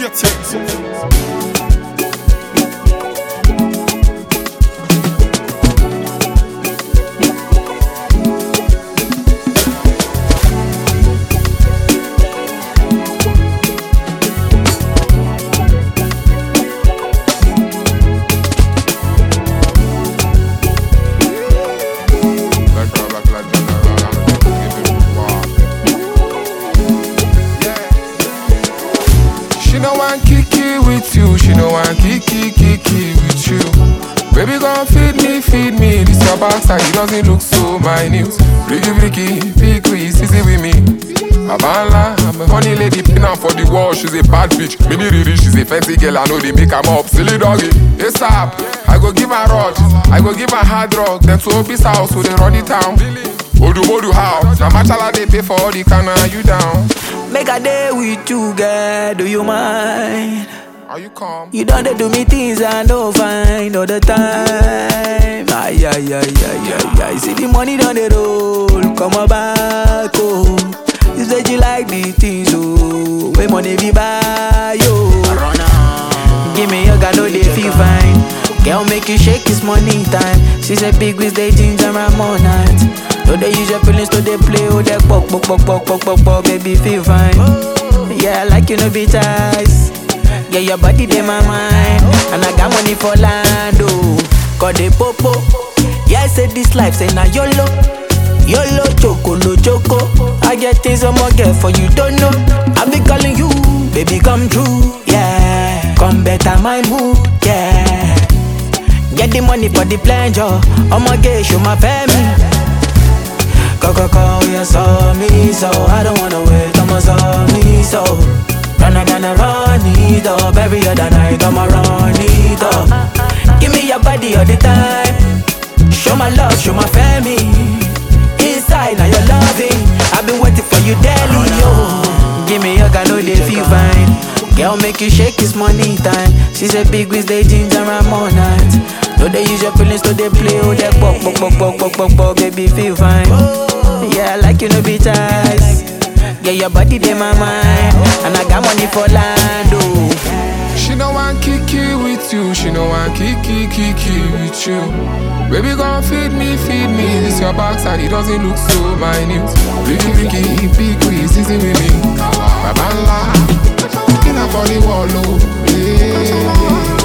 Get it. She no want kiki with you, she no want kiki with you. Baby gon' feed me, this your backside, it doesn't look so minute. Ricky, big quiz, easy with me. Abala, I'm a honey lady, pin her for the wall, she's a bad bitch. Mini Riri, she's a fancy girl, I know they make her up. Silly doggy, ASAP, I go give her rod, I go give her hard rock. Then to Obis house, so they run it town. Odu house, now machala they pay for all the canna, you down. Make a day with you, girl, do you mind? Are you calm? You don't do me things I don't find all the time. Ay. See the money done the roll, come on back, oh. You said you like the things, oh. Where money be buy, yo. Give me your girl, no they feel fine. Girl, make you shake, it's money time. She said big with they ginger and more night. So they use your feelings to they play, oh, they pok, baby, feel fine. Yeah, I like you, no be ties. Yeah, your body, they my mind. And I got money for land, oh. Cause they popo. Yeah, I said this life, say now YOLO. YOLO, choco, no choco. I get things I'm gonna get for you, don't know. I be calling you, baby, come true. Yeah, come better my mood, yeah. Get the money for the pleasure. I'ma get show my family. Coco, you saw me, so I don't wanna wait, I'ma saw me, so gonna run it up, every other night, I'ma run it up. Give me your body all the time, show my love, show my family. Inside, now you're loving, I've been waiting for you daily, yo. Give me your girl, no they feel fine. Girl, make you shake, it's money time. She said big with they ginger and more night. No, they use your feelings to they play, oh, they pok, baby, feel fine. Yeah, I like you, no be ties. Yeah, your body, they my mind. And I got money for land, oh. She no want kiki with you, she no want kiki with you. Baby gon' feed me, this your backside, it doesn't look so minute. Ricky, big quiz, easy with me. Babala, looking up for the wall, oh, yeah.